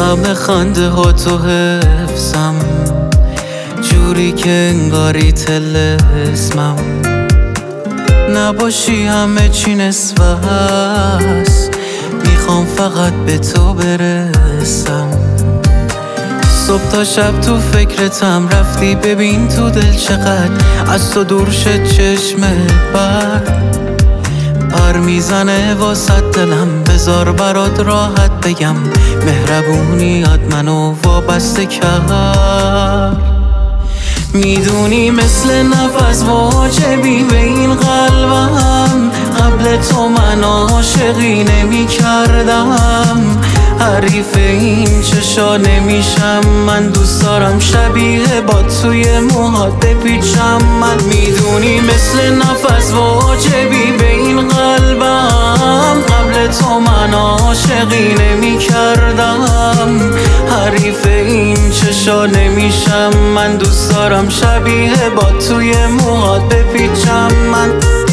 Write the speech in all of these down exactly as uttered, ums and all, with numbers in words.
همه خنده ها تو حفظم، جوری که انگاری طلسمم. نباشی همه چی نصف هست، میخوام فقط به تو برسم. صبح تا شب تو فکرتم، رفتی ببین تو دل چقدر از تو دور شد چشمت بر پر میزنه واسه دلم. بذار برات راحت بگم، مهربونیات منو وابسته کرد. میدونی مثل نفس واجبی به این قلبم، قبل تو من عاشقی نمی کردم. حریف این چشا نمیشم، من دوست دارم شبیه با توی موهات بپیچم. من میدونی مثل نفس واجبی به این قلبم، قبل تو من عاشقی نمی کردم. حریف این چشا نمیشم، من دوست دارم شبیه با توی موهات بپیچم. من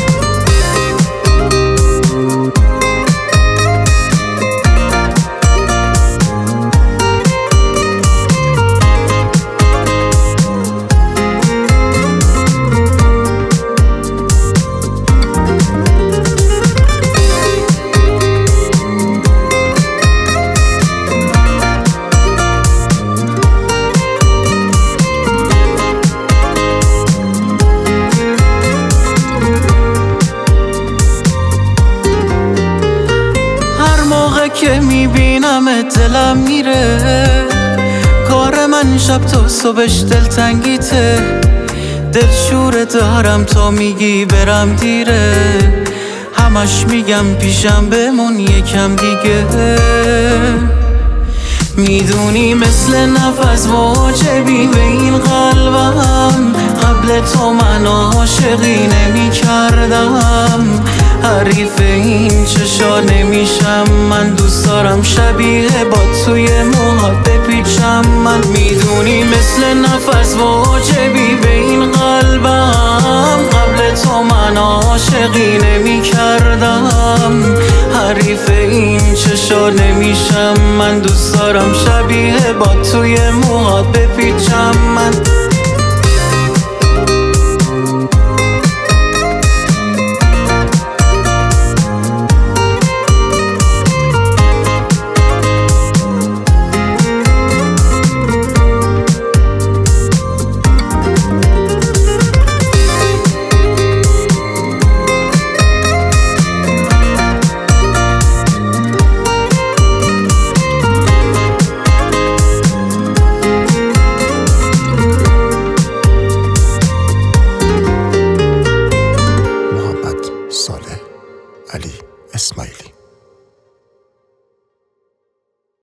که میبینم دلم میره، کار من شب تا صبحش دلتنگیته. دلشوره دارم تا میگی برم دیره، همش میگم پیشم بمون یکم دیگه. میدونی مثل نفس واجبی به این قلبم، قبل تو من عاشقی نمی کردم. حریف این چشا نمیشم، من دوست دارم شبیه با توی موهات بپیچم. من میدونی مثل نفس واجبی به این قلبم، قبل تو من عاشقی نمی کردم. حریف این چشا نمیشم، من دوست دارم شبیه با توی موهات بپیچم. من